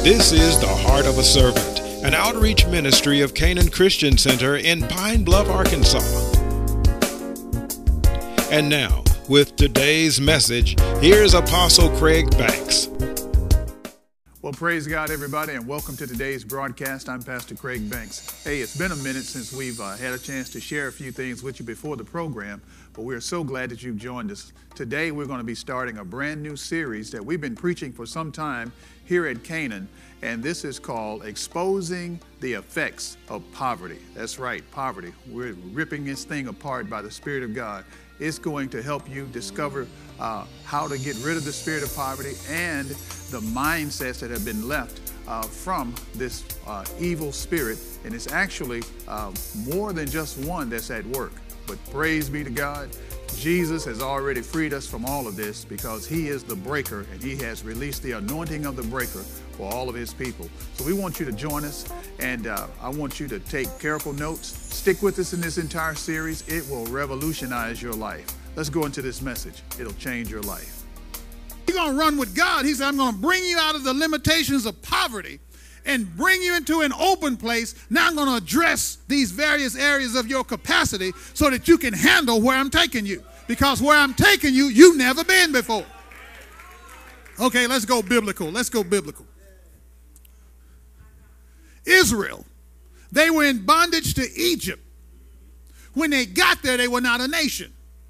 This is The Heart of a Servant, an outreach ministry of Canaan Christian Center in Pine Bluff, Arkansas. And now, with today's message, here's Apostle Craig Banks. Well, praise God, everybody, and welcome to today's broadcast. I'm Pastor Craig Banks. Hey, it's been a minute since we've had a chance to share a few things with you before the program, but we're so glad that you've joined us. Today, we're going to be starting a brand new series that we've been preaching for some time here at Canaan, and this is called Exposing the Effects of Poverty. That's right, poverty. We're ripping this thing apart by the Spirit of God. It's going to help you discover how to get rid of the spirit of poverty and the mindsets that have been left from this evil spirit. And it's actually more than just one that's at work. But praise be to God, Jesus has already freed us from all of this because he is the breaker and he has released the anointing of the breaker for all of his people. So we want you to join us, and I want you to take careful notes. Stick with us in this entire series. It will revolutionize your life. Let's go into this message. It'll change your life. You're going to run with God. He said, I'm going to bring you out of the limitations of poverty and bring you into an open place. Now I'm going to address these various areas of your capacity so that you can handle where I'm taking you. Because where I'm taking you, you've never been before. Okay, let's go biblical. Let's go biblical. Israel, they were in bondage to Egypt. When they got there, they were not a nation.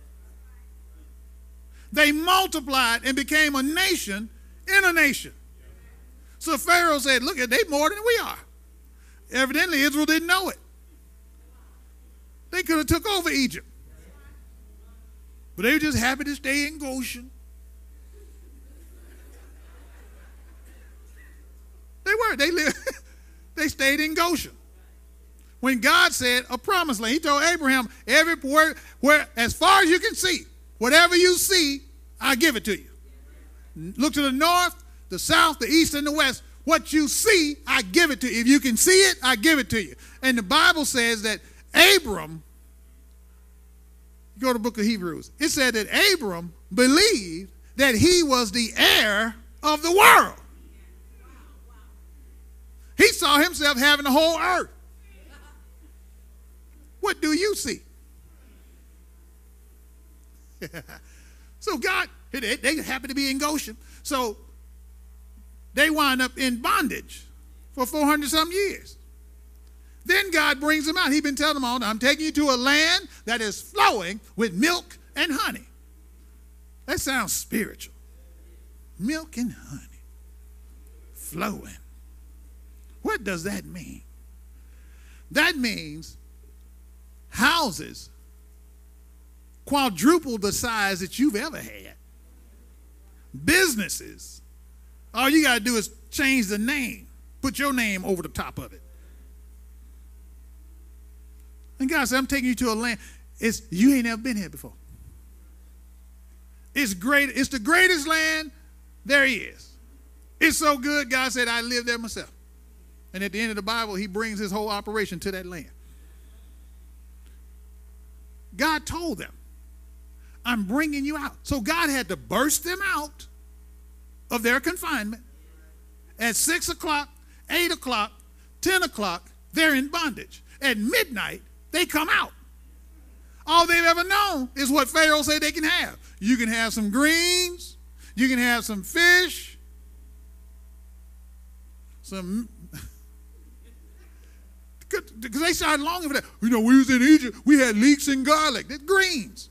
They multiplied and became a nation in a nation. So Pharaoh said, look, they more than we are. Evidently, Israel didn't know it. They could have took over Egypt. But they were just happy to stay in Goshen. They were. They stayed in Goshen. When God said a promised land, he told Abraham, everywhere, as far as you can see, whatever you see, I give it to you. Look to the north, the south, the east, and the west. What you see, I give it to you. If you can see it, I give it to you. And the Bible says that Abram, go to the book of Hebrews, it said that Abram believed that he was the heir of the world. He saw himself having the whole earth. What do you see? So God, they happen to be in Goshen. So they wind up in bondage for 400-some years. Then God brings them out. He's been telling them all, I'm taking you to a land that is flowing with milk and honey. That sounds spiritual. Milk and honey. Flowing. What does that mean? That means houses quadruple the size that you've ever had. Businesses, all you got to do is change the name. Put your name over the top of it. And God said, I'm taking you to a land. You ain't never been here before. It's great. It's the greatest land there is. It's so good, God said, I live there myself. And at the end of the Bible, he brings his whole operation to that land. God told them, I'm bringing you out. So God had to burst them out of their confinement. At 6 o'clock, 8 o'clock, 10 o'clock, they're in bondage. At midnight, they come out. All they've ever known is what Pharaoh said they can have. You can have some greens. You can have some fish. Because they started longing for that. You know, we was in Egypt. We had leeks and garlic. That's greens.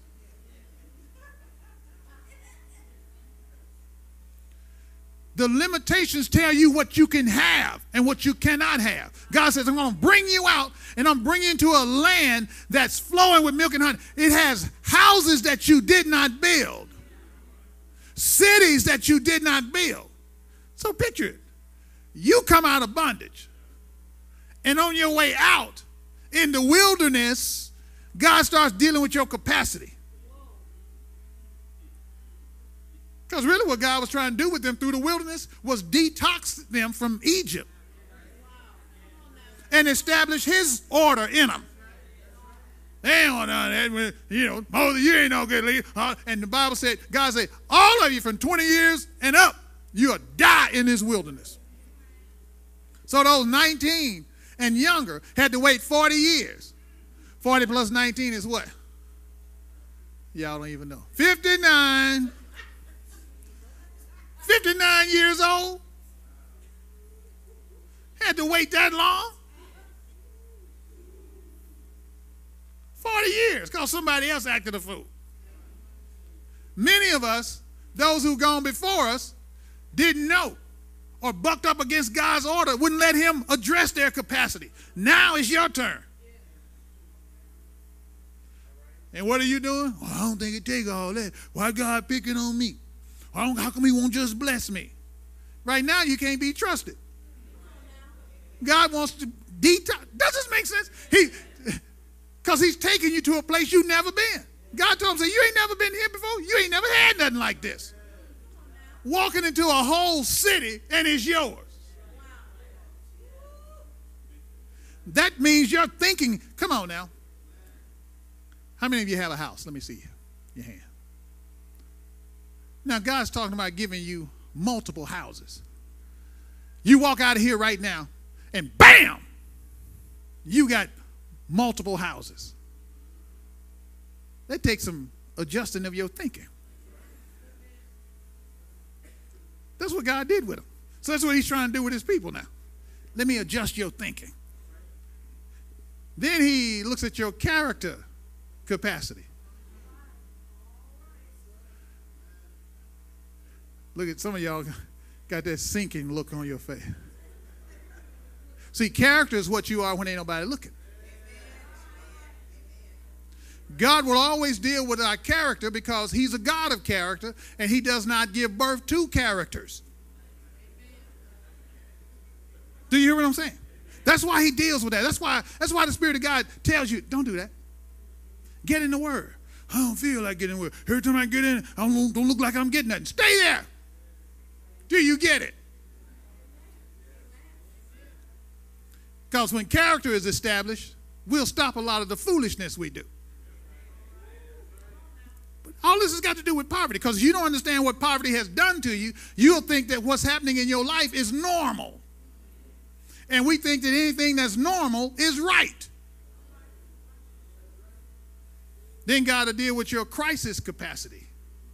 The limitations tell you what you can have and what you cannot have. God says, I'm going to bring you out, and I'm bringing you into a land that's flowing with milk and honey. It has houses that you did not build. Cities that you did not build. So picture it. You come out of bondage, and on your way out in the wilderness, God starts dealing with your capacity. Because really what God was trying to do with them through the wilderness was detox them from Egypt and establish his order in them. They ain't want that, you know, Moses, you ain't no good leader. And the Bible said, God said, all of you from 20 years and up, you'll die in this wilderness. So those 19 and younger had to wait 40 years. 40 plus 19 is what? Y'all don't even know. 59. 59 years old. Had to wait that long. 40 years because somebody else acted a fool. Many of us, those who've gone before us, didn't know or bucked up against God's order, wouldn't let him address their capacity. Now it's your turn. And what are you doing? Well, I don't think it take all that. Why God picking on me? How come he won't just bless me? Right now you can't be trusted. God wants to detox. Does this make sense? Because he's taking you to a place you've never been. God told him, say, you ain't never been here before. You ain't never had nothing like this. Walking into a whole city and it's yours. That means you're thinking, come on now. How many of you have a house? Let me see your hand. Now, God's talking about giving you multiple houses. You walk out of here right now, and bam, you got multiple houses. That takes some adjusting of your thinking. That's what God did with them. So that's what he's trying to do with his people now. Let me adjust your thinking. Then he looks at your character capacity. Look at some of y'all got that sinking look on your face. See, character is what you are when ain't nobody looking. God will always deal with our character because he's a God of character and he does not give birth to characters. Do you hear what I'm saying? That's why he deals with that. That's why the Spirit of God tells you, don't do that. Get in the Word. I don't feel like getting in the Word. Every time I get in, I don't look like I'm getting nothing. Stay there. Do you get it? Because when character is established, we'll stop a lot of the foolishness we do. But all this has got to do with poverty, because if you don't understand what poverty has done to you, you'll think that what's happening in your life is normal. And we think that anything that's normal is right. Then God will deal with your crisis capacity.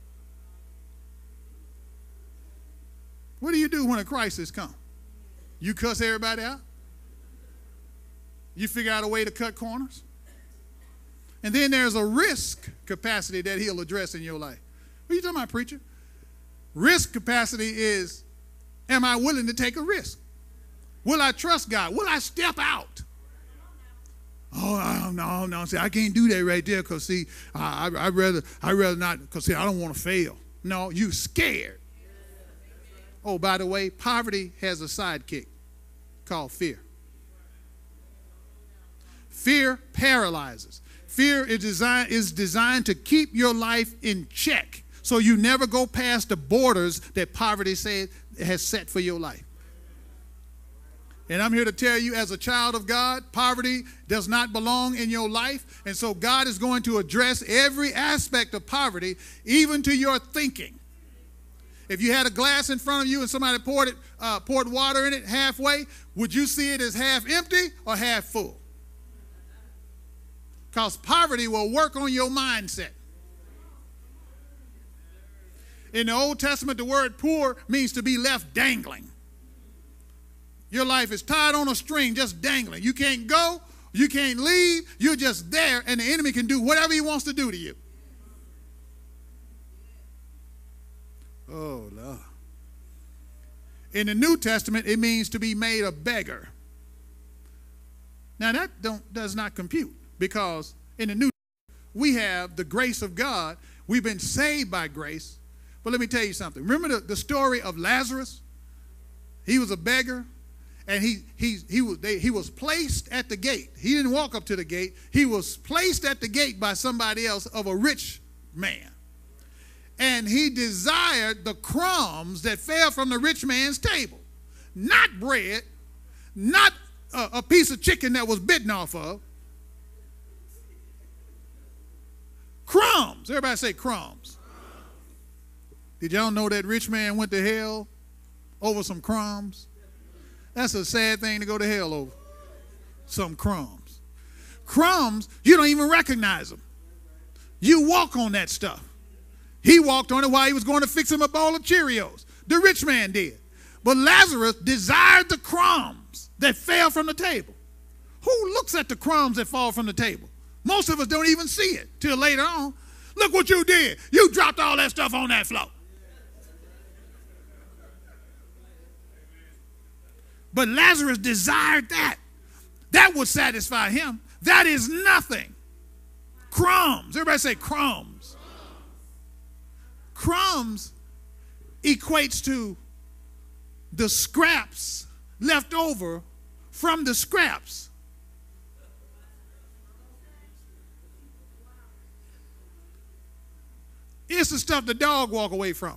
What do you do when a crisis comes? You cuss everybody out? You figure out a way to cut corners? And then there's a risk capacity that he'll address in your life. What are you talking about, preacher? Risk capacity is, am I willing to take a risk? Will I trust God? Will I step out? Oh, no. See, I can't do that right there because, see, I'd rather not, because, see, I don't want to fail. No, you scared. Oh, by the way, poverty has a sidekick called fear. Fear paralyzes. Fear is designed to keep your life in check so you never go past the borders that poverty has set for your life. And I'm here to tell you, as a child of God, poverty does not belong in your life. And so God is going to address every aspect of poverty, even to your thinking. If you had a glass in front of you and somebody poured water in it halfway, would you see it as half empty or half full? Because poverty will work on your mindset. In the Old Testament, the word poor means to be left dangling. Your life is tied on a string, just dangling. You can't go, you can't leave, you're just there, and the enemy can do whatever he wants to do to you. Oh, Lord. In the New Testament, it means to be made a beggar. Now, that does not compute, because in the New Testament, we have the grace of God. We've been saved by grace. But let me tell you something. Remember the story of Lazarus? He was a beggar. And he was placed at the gate. He didn't walk up to the gate. He was placed at the gate by somebody else of a rich man. And he desired the crumbs that fell from the rich man's table. Not bread, not a piece of chicken that was bitten off of. Crumbs. Everybody say crumbs. Did y'all know that rich man went to hell over some crumbs? That's a sad thing to go to hell over. Some crumbs. Crumbs, you don't even recognize them. You walk on that stuff. He walked on it while he was going to fix him a bowl of Cheerios. The rich man did. But Lazarus desired the crumbs that fell from the table. Who looks at the crumbs that fall from the table? Most of us don't even see it till later on. Look what you did. You dropped all that stuff on that floor. But Lazarus desired that. That would satisfy him. That is nothing. Crumbs. Everybody say crumbs. Crumbs equates to the scraps left over from the scraps. It's the stuff the dog walk away from.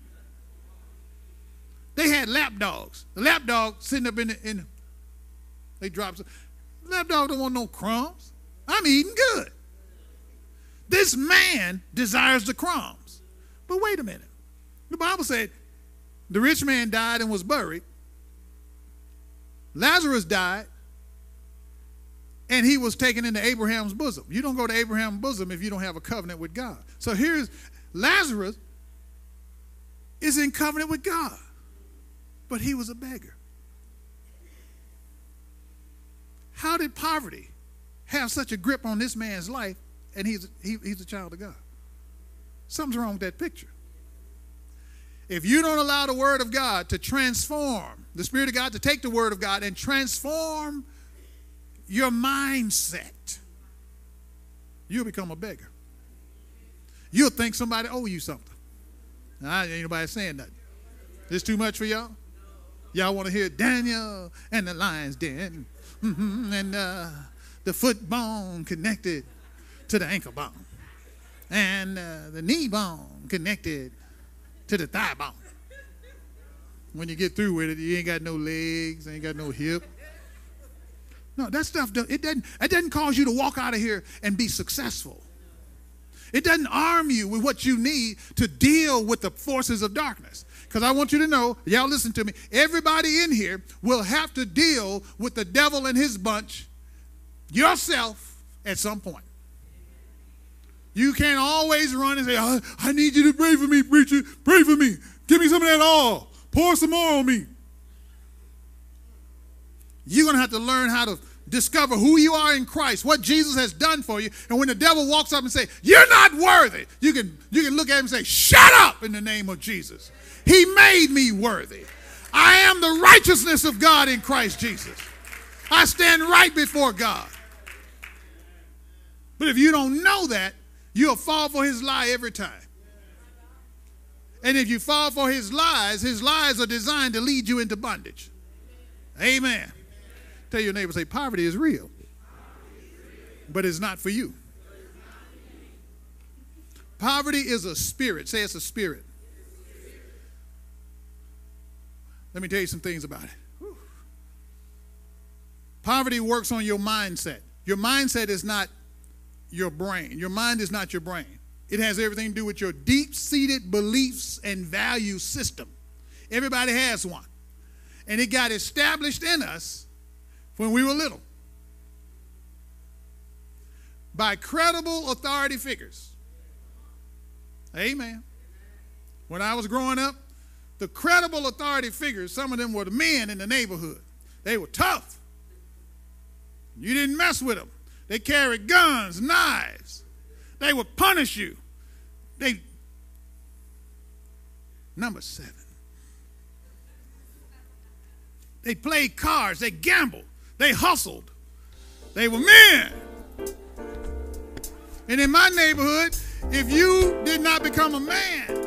They had lap dogs. The lap dog sitting up in they drop some. Lap dog don't want no crumbs. I'm eating good. This man desires the crumbs. But wait a minute. The Bible said the rich man died and was buried. Lazarus died and he was taken into Abraham's bosom. You don't go to Abraham's bosom if you don't have a covenant with God. So here's Lazarus is in covenant with God, but he was a beggar. How did poverty have such a grip on this man's life and he's a child of God? Something's wrong with that picture. If you don't allow the word of God to transform, the Spirit of God to take the word of God and transform your mindset, you'll become a beggar. You'll think somebody owe you something. Now, ain't nobody saying nothing. This too much for y'all? Y'all want to hear Daniel and the lion's den and the foot bone connected to the ankle bone and the knee bone connected to the thigh bone. When you get through with it, you ain't got no legs, ain't got no hip. No, that stuff, it doesn't cause you to walk out of here and be successful. It doesn't arm you with what you need to deal with the forces of darkness. Because I want you to know, y'all listen to me, everybody in here will have to deal with the devil and his bunch yourself at some point. You can't always run and say, I need you to pray for me, preacher. Pray for me. Give me some of that oil. Pour some more on me. You're going to have to learn how to discover who you are in Christ, what Jesus has done for you. And when the devil walks up and say, you're not worthy, you can look at him and say, shut up in the name of Jesus. He made me worthy. I am the righteousness of God in Christ Jesus. I stand right before God. But if you don't know that, you'll fall for his lie every time. And if you fall for his lies are designed to lead you into bondage. Amen. Tell your neighbor, say, poverty is real, but it's not for you. Poverty is a spirit. Say it's a spirit. Let me tell you some things about it. Whew. Poverty works on your mindset. Your mindset is not your brain. Your mind is not your brain. It has everything to do with your deep-seated beliefs and value system. Everybody has one. And it got established in us when we were little by credible authority figures. Amen. When I was growing up, the credible authority figures, some of them were the men in the neighborhood. They were tough. You didn't mess with them. They carried guns, knives. They would punish you. Number 7. They played cards. They gambled. They hustled. They were men. And in my neighborhood, if you did not become a man.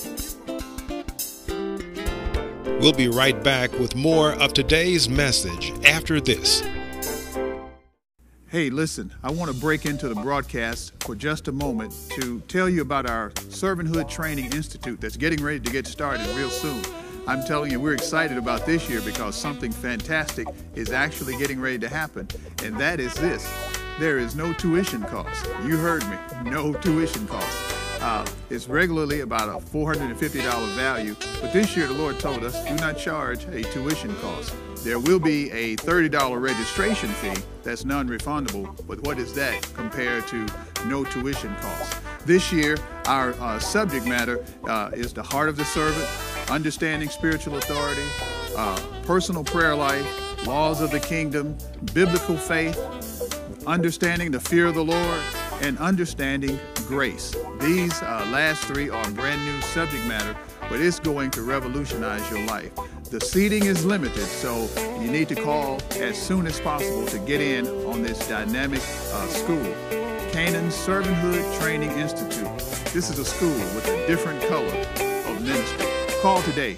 We'll be right back with more of today's message after this. Hey, listen, I want to break into the broadcast for just a moment to tell you about our Servanthood Training Institute that's getting ready to get started real soon. I'm telling you, we're excited about this year because something fantastic is actually getting ready to happen, and that is this. There is no tuition cost. You heard me, no tuition cost. It's regularly about a $450 value, but this year the Lord told us, do not charge a tuition cost. There will be a $30 registration fee that's non-refundable, but what is that compared to no tuition cost? This year, our subject matter is the heart of the servant, understanding spiritual authority, personal prayer life, laws of the kingdom, biblical faith, understanding the fear of the Lord, and understanding grace. These last three are brand new subject matter, but it's going to revolutionize your life. The seating is limited, so you need to call as soon as possible to get in on this dynamic school. Canaan Servanthood Training Institute. This is a school with a different color of ministry. Call today.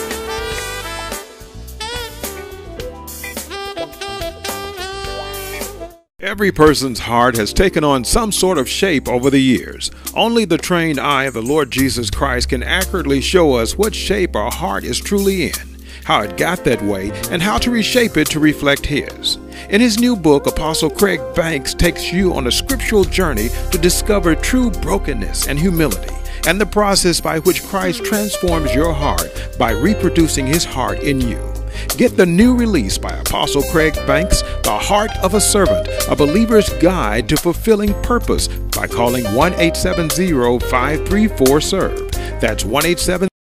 Every person's heart has taken on some sort of shape over the years. Only the trained eye of the Lord Jesus Christ can accurately show us what shape our heart is truly in, how it got that way, and how to reshape it to reflect His. In his new book, Apostle Craig Banks takes you on a scriptural journey to discover true brokenness and humility, and the process by which Christ transforms your heart by reproducing His heart in you. Get the new release by Apostle Craig Banks, The Heart of a Servant, a believer's guide to fulfilling purpose, by calling 1-870-534-SERVE. That's 1-870